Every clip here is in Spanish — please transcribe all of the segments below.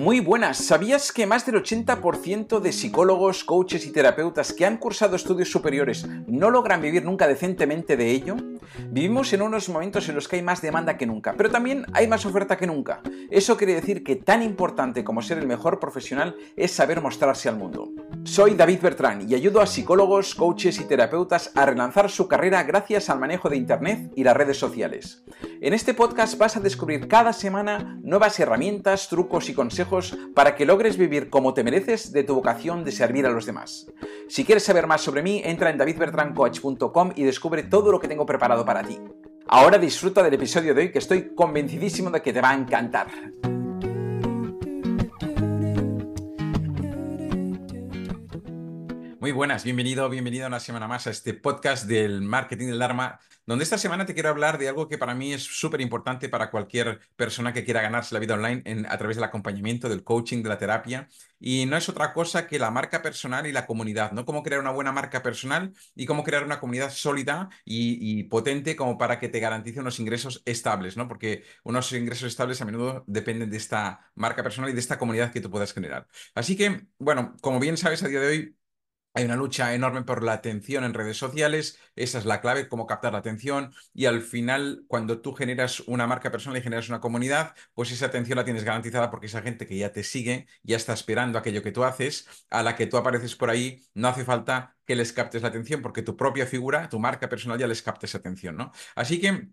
Muy buenas. ¿Sabías que más del 80% de psicólogos, coaches y terapeutas que han cursado estudios superiores no logran vivir nunca decentemente de ello? Vivimos en unos momentos en los que hay más demanda que nunca, pero también hay más oferta que nunca. Eso quiere decir que tan importante como ser el mejor profesional es saber mostrarse al mundo. Soy David Bertrán y ayudo a psicólogos, coaches y terapeutas a relanzar su carrera gracias al manejo de Internet y las redes sociales. En este podcast vas a descubrir cada semana nuevas herramientas, trucos y consejos para que logres vivir como te mereces de tu vocación de servir a los demás. Si quieres saber más sobre mí, entra en davidbertrancoach.com y descubre todo lo que tengo preparado para ti. Ahora disfruta del episodio de hoy, que estoy convencidísimo de que te va a encantar. Muy buenas, bienvenido una semana más a este podcast del marketing del Dharma, donde esta semana te quiero hablar de algo que para mí es súper importante para cualquier persona que quiera ganarse la vida online a través del acompañamiento, del coaching, de la terapia. Y no es otra cosa que la marca personal y la comunidad, ¿no? Cómo crear una buena marca personal y cómo crear una comunidad sólida y potente como para que te garantice unos ingresos estables, ¿no? Porque unos ingresos estables a menudo dependen de esta marca personal y de esta comunidad que tú puedas generar. Así que, bueno, como bien sabes, a día de hoy hay una lucha enorme por la atención en redes sociales, esa es la clave, cómo captar la atención y al final cuando tú generas una marca personal y generas una comunidad, pues esa atención la tienes garantizada porque esa gente que ya te sigue, ya está esperando aquello que tú haces, a la que tú apareces por ahí, no hace falta que les captes la atención porque tu propia figura, tu marca personal ya les capta esa atención, ¿no? Así que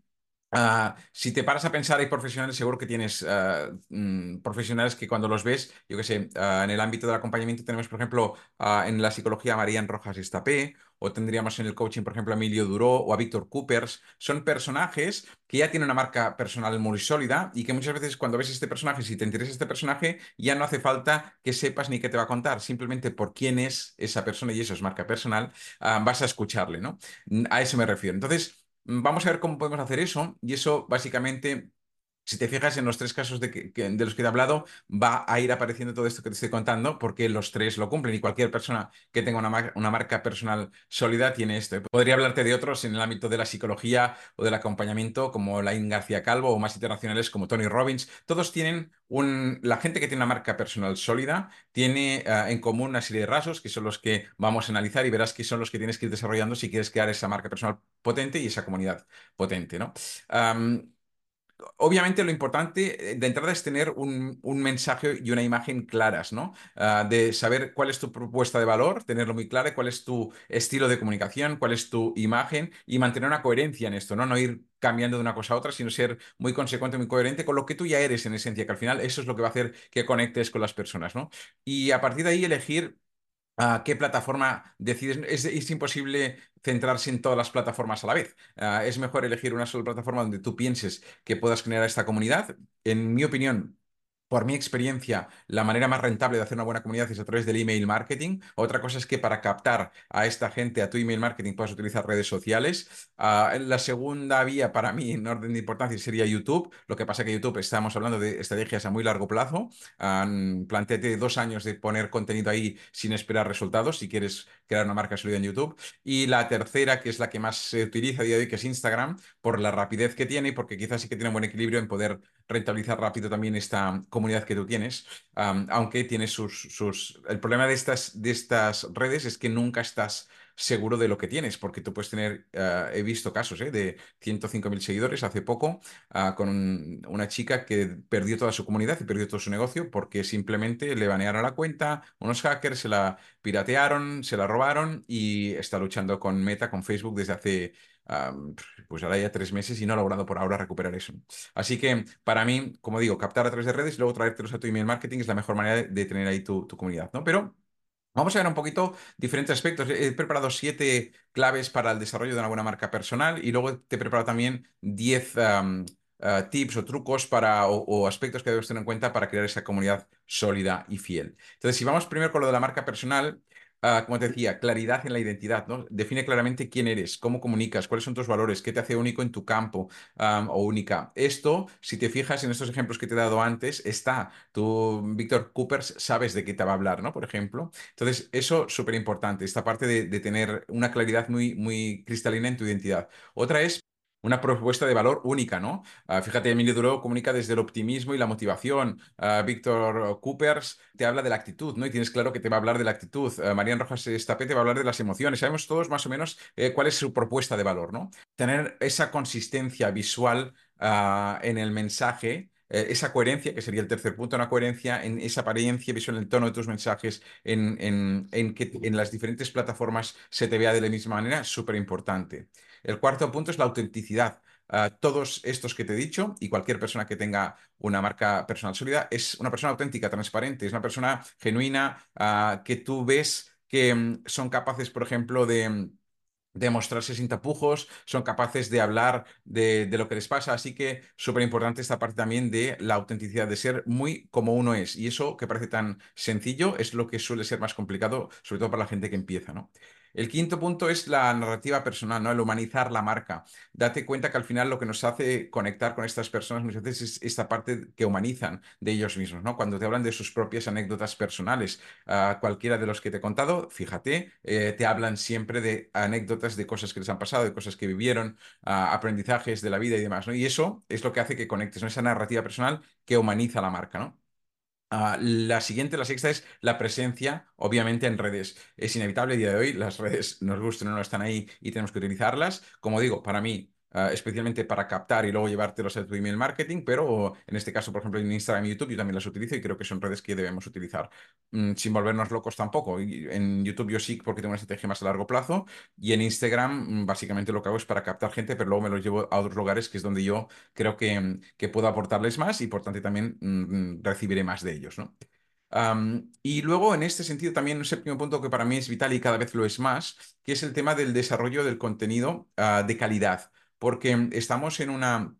si te paras a pensar, hay profesionales, seguro que tienes profesionales que cuando los ves, yo qué sé, en el ámbito del acompañamiento tenemos, por ejemplo, en la psicología a Marían Rojas Estapé, o tendríamos en el coaching, por ejemplo, a Emilio Duró o a Víctor Coopers. Son personajes que ya tienen una marca personal muy sólida y que muchas veces cuando ves este personaje, si te interesa este personaje, ya no hace falta que sepas ni qué te va a contar, simplemente por quién es esa persona y eso es marca personal, vas a escucharle, ¿no? A eso me refiero. Entonces, vamos a ver cómo podemos hacer eso y eso básicamente, si te fijas en los tres casos de los que te he hablado, va a ir apareciendo todo esto que te estoy contando porque los tres lo cumplen y cualquier persona que tenga una marca personal sólida tiene esto. Podría hablarte de otros en el ámbito de la psicología o del acompañamiento como Laín García Calvo o más internacionales como Tony Robbins. Todos tienen la gente que tiene una marca personal sólida tiene en común una serie de rasgos que son los que vamos a analizar y verás que son los que tienes que ir desarrollando si quieres crear esa marca personal potente y esa comunidad potente, ¿no? Am, Obviamente lo importante de entrada es tener un mensaje y una imagen claras, ¿no? De saber cuál es tu propuesta de valor, tenerlo muy claro, cuál es tu estilo de comunicación, cuál es tu imagen y mantener una coherencia en esto, ¿no? No ir cambiando de una cosa a otra, sino ser muy consecuente, muy coherente con lo que tú ya eres en esencia, que al final eso es lo que va a hacer que conectes con las personas, ¿no? Y a partir de ahí elegir qué plataforma decides. Es imposible centrarse en todas las plataformas a la vez. Es mejor elegir una sola plataforma donde tú pienses que puedas generar esta comunidad. En mi opinión, por mi experiencia, la manera más rentable de hacer una buena comunidad es a través del email marketing. Otra cosa es que para captar a esta gente a tu email marketing puedas utilizar redes sociales. La segunda vía para mí, en orden de importancia, sería YouTube. Lo que pasa que YouTube, estamos hablando de estrategias a muy largo plazo. Plantéate 2 años de poner contenido ahí sin esperar resultados si quieres crear una marca sólida en YouTube. Y la tercera, que es la que más se utiliza a día de hoy, que es Instagram, por la rapidez que tiene y porque quizás sí que tiene un buen equilibrio en poder rentabilizar rápido también esta comunidad que tú tienes, aunque tiene sus... El problema de estas redes es que nunca estás seguro de lo que tienes, porque tú puedes tener, he visto casos de 105.000 seguidores hace poco, con una chica que perdió toda su comunidad y perdió todo su negocio porque simplemente le banearon la cuenta, unos hackers se la piratearon, se la robaron y está luchando con Meta, con Facebook desde hace pues ahora ya 3 meses y no ha logrado por ahora recuperar eso. Así que para mí, como digo, captar a través de redes y luego traértelos a tu email marketing es la mejor manera de tener ahí tu comunidad, ¿no? Pero vamos a ver un poquito diferentes aspectos. He preparado 7 claves para el desarrollo de una buena marca personal y luego te he preparado también 10 tips o trucos o aspectos que debes tener en cuenta para crear esa comunidad sólida y fiel. Entonces, si vamos primero con lo de la marca personal, como te decía, claridad en la identidad, ¿no? Define claramente quién eres, cómo comunicas, cuáles son tus valores, qué te hace único en tu campo, o única. Esto, si te fijas en estos ejemplos que te he dado antes, está. Tú, Víctor Coopers, sabes de qué te va a hablar, ¿no? Por ejemplo. Entonces, eso súper importante, esta parte de tener una claridad muy, muy cristalina en tu identidad. Otra es una propuesta de valor única, ¿no? Fíjate, Emilio Duro comunica desde el optimismo y la motivación. Víctor Coopers te habla de la actitud, ¿no? Y tienes claro que te va a hablar de la actitud. Marian Rojas Estapé te va a hablar de las emociones. Sabemos todos más o menos cuál es su propuesta de valor, ¿no? Tener esa consistencia visual en el mensaje. Esa coherencia, que sería el tercer punto, una coherencia en esa apariencia visual, en el tono de tus mensajes, en que en las diferentes plataformas se te vea de la misma manera, súper importante. El cuarto punto es la autenticidad. Todos estos que te he dicho y cualquier persona que tenga una marca personal sólida es una persona auténtica, transparente, es una persona genuina, que tú ves que son capaces, por ejemplo, de mostrarse sin tapujos, son capaces de hablar de lo que les pasa. Así que súper importante esta parte también de la autenticidad, de ser muy como uno es. Y eso que parece tan sencillo es lo que suele ser más complicado, sobre todo para la gente que empieza, ¿no? El quinto punto es la narrativa personal, ¿no? El humanizar la marca. Date cuenta que al final lo que nos hace conectar con estas personas muchas veces es esta parte que humanizan de ellos mismos, ¿no? Cuando te hablan de sus propias anécdotas personales. Cualquiera de los que te he contado, fíjate, te hablan siempre de anécdotas de cosas que les han pasado, de cosas que vivieron, aprendizajes de la vida y demás, ¿no? Y eso es lo que hace que conectes, ¿no? Esa narrativa personal que humaniza la marca, ¿no? La siguiente, la sexta, es la presencia, obviamente, en redes. Es inevitable a día de hoy, las redes, nos gusten o no, están ahí y tenemos que utilizarlas. Como digo, para mí, especialmente para captar y luego llevártelos a tu email marketing, pero en este caso, por ejemplo, en Instagram y YouTube yo también las utilizo y creo que son redes que debemos utilizar. Sin volvernos locos tampoco. En YouTube yo sí porque tengo una estrategia más a largo plazo y en Instagram básicamente lo que hago es para captar gente, pero luego me los llevo a otros lugares que es donde yo creo que puedo aportarles más y por tanto también recibiré más de ellos, ¿no? Y luego, en este sentido, también un séptimo punto que para mí es vital y cada vez lo es más, que es el tema del desarrollo del contenido de calidad, porque estamos en una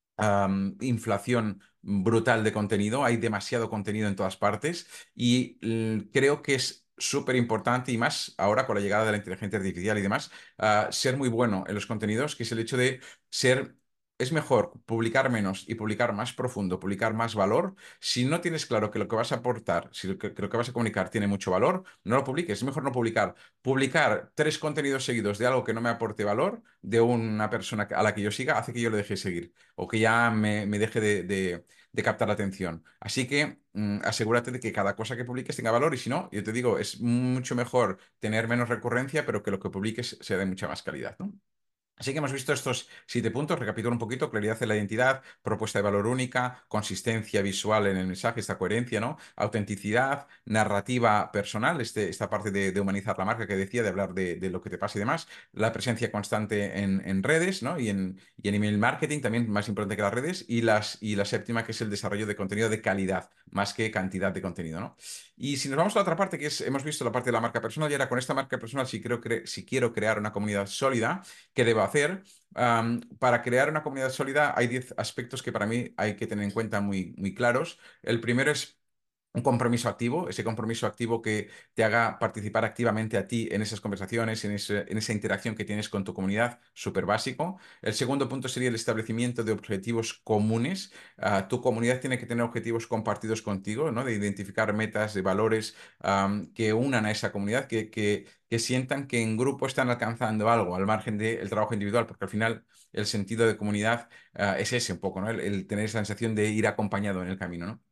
inflación brutal de contenido, hay demasiado contenido en todas partes y creo que es súper importante y más ahora con la llegada de la inteligencia artificial y demás, ser muy bueno en los contenidos, que es el hecho de ser... Es mejor publicar menos y publicar más profundo, publicar más valor. Si no tienes claro que lo que vas a aportar, si que lo que vas a comunicar tiene mucho valor, no lo publiques. Es mejor no publicar. Publicar tres contenidos seguidos de algo que no me aporte valor, de una persona a la que yo siga, hace que yo le deje seguir o que ya me deje de captar la atención. Así que asegúrate de que cada cosa que publiques tenga valor y si no, yo te digo, es mucho mejor tener menos recurrencia, pero que lo que publiques sea de mucha más calidad, ¿no? Así que hemos visto estos 7 puntos, recapitulo un poquito, claridad en la identidad, propuesta de valor única, consistencia visual en el mensaje, esta coherencia, ¿no? Autenticidad, narrativa personal, esta parte de humanizar la marca que decía, de hablar de lo que te pasa y demás, la presencia constante en redes, ¿no? Y en email marketing, también más importante que las redes, y la séptima, que es el desarrollo de contenido de calidad, más que cantidad de contenido, ¿no? Y si nos vamos a la otra parte, que es, hemos visto la parte de la marca personal, y ahora con esta marca personal, si quiero crear una comunidad sólida, ¿qué debo hacer? Para crear una comunidad sólida hay 10 aspectos que para mí hay que tener en cuenta muy, muy claros. El primero es un compromiso activo, ese compromiso activo que te haga participar activamente a ti en esas conversaciones, en esa interacción que tienes con tu comunidad, súper básico. El segundo punto sería el establecimiento de objetivos comunes. Tu comunidad tiene que tener objetivos compartidos contigo, ¿no? De identificar metas, de valores que unan a esa comunidad, que sientan que en grupo están alcanzando algo al margen del trabajo individual, porque al final el sentido de comunidad es ese un poco, ¿no? El tener esa sensación de ir acompañado en el camino, ¿no?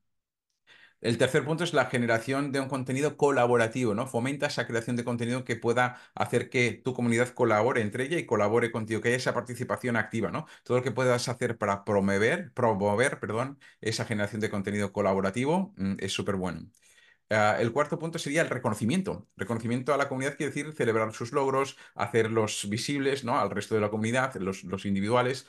El tercer punto es la generación de un contenido colaborativo, ¿no? Fomenta esa creación de contenido que pueda hacer que tu comunidad colabore entre ella y colabore contigo, que haya esa participación activa, ¿no? Todo lo que puedas hacer para promover, perdón, esa generación de contenido colaborativo, es súper bueno. El cuarto punto sería el reconocimiento. Reconocimiento a la comunidad quiere decir celebrar sus logros, hacerlos visibles, ¿no? Al resto de la comunidad, los individuales,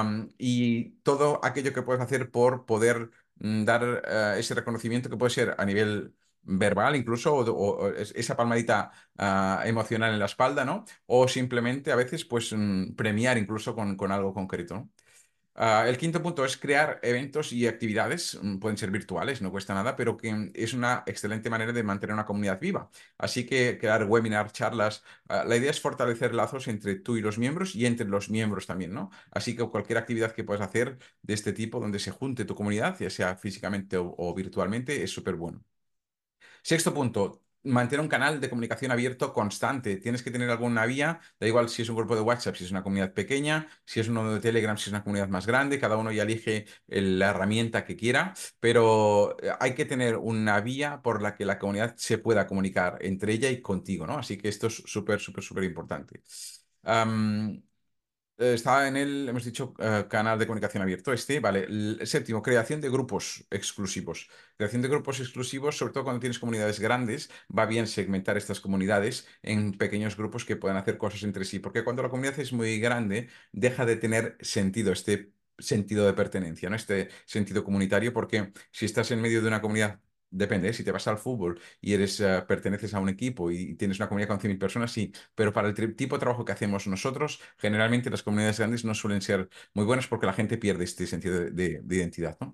y todo aquello que puedes hacer por poder dar ese reconocimiento que puede ser a nivel verbal incluso, o esa palmadita emocional en la espalda, ¿no? O simplemente a veces pues premiar incluso con algo concreto, ¿no? El quinto punto es crear eventos y actividades, pueden ser virtuales, no cuesta nada, pero que es una excelente manera de mantener una comunidad viva. Así que crear webinars, charlas, la idea es fortalecer lazos entre tú y los miembros y entre los miembros también, ¿no? Así que cualquier actividad que puedas hacer de este tipo donde se junte tu comunidad, ya sea físicamente o virtualmente, es súper bueno. Sexto punto. mantener un canal de comunicación abierto constante. Tienes que tener alguna vía, da igual si es un grupo de WhatsApp, si es una comunidad pequeña, si es uno de Telegram, si es una comunidad más grande, cada uno ya elige la herramienta que quiera, pero hay que tener una vía por la que la comunidad se pueda comunicar entre ella y contigo, ¿no? Así que esto es súper, súper, súper importante. Am, Está en el, hemos dicho, canal de comunicación abierto. Vale. El séptimo, creación de grupos exclusivos. Creación de grupos exclusivos, sobre todo cuando tienes comunidades grandes, va bien segmentar estas comunidades en pequeños grupos que puedan hacer cosas entre sí, porque cuando la comunidad es muy grande, deja de tener sentido este sentido de pertenencia, ¿no? Este sentido comunitario, porque si estás en medio de una comunidad. Depende, ¿eh? Si te vas al fútbol y perteneces a un equipo y tienes una comunidad con 100.000 personas, sí, pero para el tipo de trabajo que hacemos nosotros, generalmente las comunidades grandes no suelen ser muy buenas porque la gente pierde este sentido de identidad, ¿no?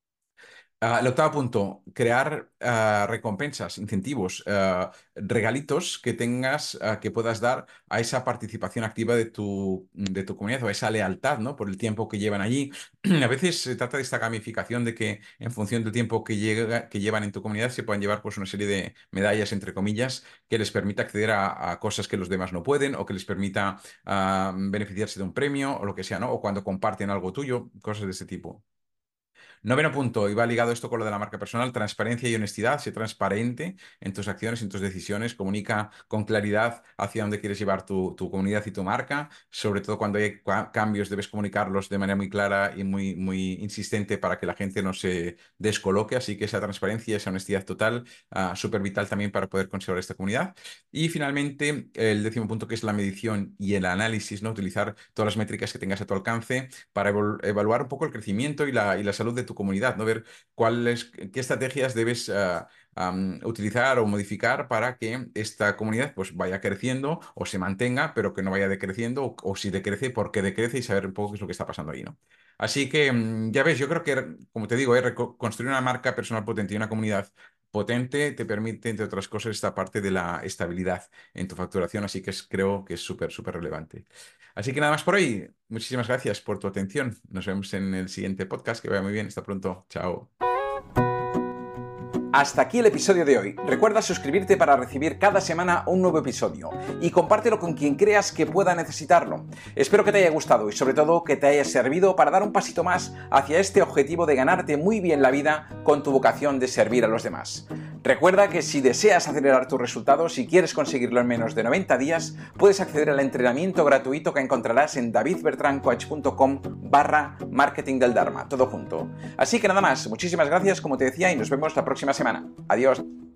El octavo punto, crear recompensas, incentivos, regalitos que tengas, que puedas dar a esa participación activa de tu comunidad o a esa lealtad, ¿no? Por el tiempo que llevan allí. A veces se trata de esta gamificación de que en función del tiempo que llevan en tu comunidad se puedan llevar pues una serie de medallas, entre comillas, que les permita acceder a cosas que los demás no pueden o que les permita beneficiarse de un premio o lo que sea, ¿no? O cuando comparten algo tuyo, cosas de ese tipo. Noveno punto, y va ligado esto con lo de la marca personal, transparencia y honestidad. Sé transparente en tus acciones, en tus decisiones, comunica con claridad hacia dónde quieres llevar tu comunidad y tu marca. Sobre todo cuando hay cambios, debes comunicarlos de manera muy clara y muy, muy insistente para que la gente no se descoloque. Así que esa transparencia, esa honestidad total, súper vital también para poder conservar esta comunidad. Y finalmente, el décimo punto, que es la medición y el análisis, ¿no? Utilizar todas las métricas que tengas a tu alcance para evaluar un poco el crecimiento y la salud de tu comunidad, ¿no? Ver qué estrategias debes utilizar o modificar para que esta comunidad pues vaya creciendo o se mantenga, pero que no vaya decreciendo, o si decrece, por qué decrece y saber un poco qué es lo que está pasando ahí, ¿no? Así que, ya ves, yo creo que, como te digo, construir una marca personal potente y una comunidad potente te permite, entre otras cosas, esta parte de la estabilidad en tu facturación, así que creo que es súper, súper relevante. Así que nada más por hoy. Muchísimas gracias por tu atención. Nos vemos en el siguiente podcast. Que vaya muy bien. Hasta pronto. Chao. Hasta aquí el episodio de hoy. Recuerda suscribirte para recibir cada semana un nuevo episodio y compártelo con quien creas que pueda necesitarlo. Espero que te haya gustado y sobre todo que te haya servido para dar un pasito más hacia este objetivo de ganarte muy bien la vida con tu vocación de servir a los demás. Recuerda que si deseas acelerar tus resultados y quieres conseguirlo en menos de 90 días, puedes acceder al entrenamiento gratuito que encontrarás en davidbertrancoach.com/marketing del Dharma, todo junto. Así que nada más, muchísimas gracias como te decía y nos vemos la próxima semana. Adiós.